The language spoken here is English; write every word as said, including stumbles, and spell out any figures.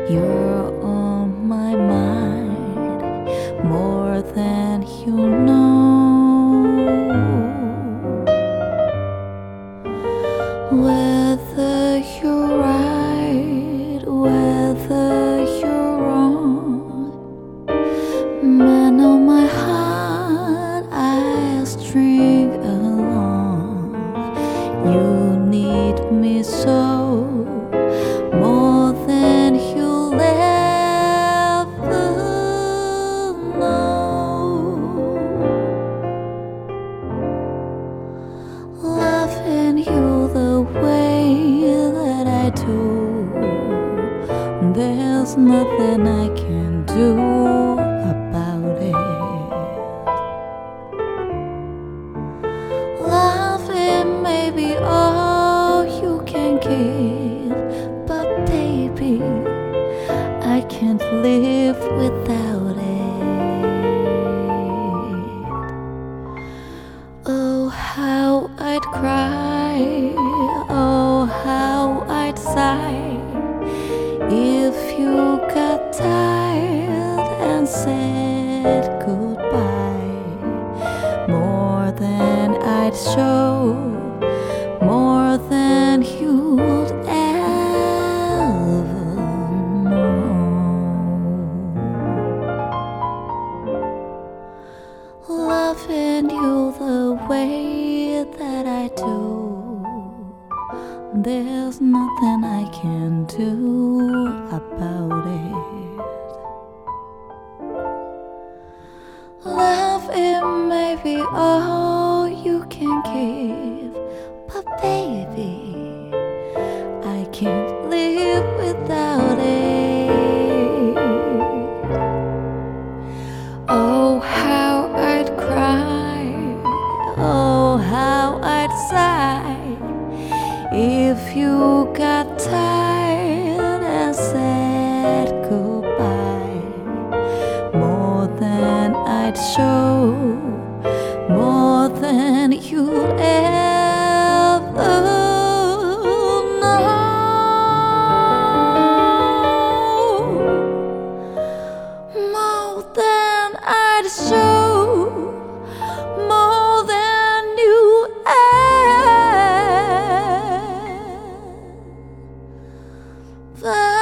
You're on my mind more than you know. Whether you're right, whether you're wrong, man on my heart, I string along. You need me so, more than you'll ever know. Loving you the way that I do, there's nothing I can do about it. Loving may be all you can give, but baby, I can't live without it. Oh, how I'd cry, oh, how I'd sigh if you got tired and said goodbye. More than I'd show, more than you'd ever know. Loving you the way that I do, there's nothing I can do about it. Love, it may be all you can give, but baby, I can't live without it. Oh, how I'd cry, oh, how I'd sigh if you got tired and said goodbye. More than I'd show, more than you'd ever know. More than I'd show, more than you ever.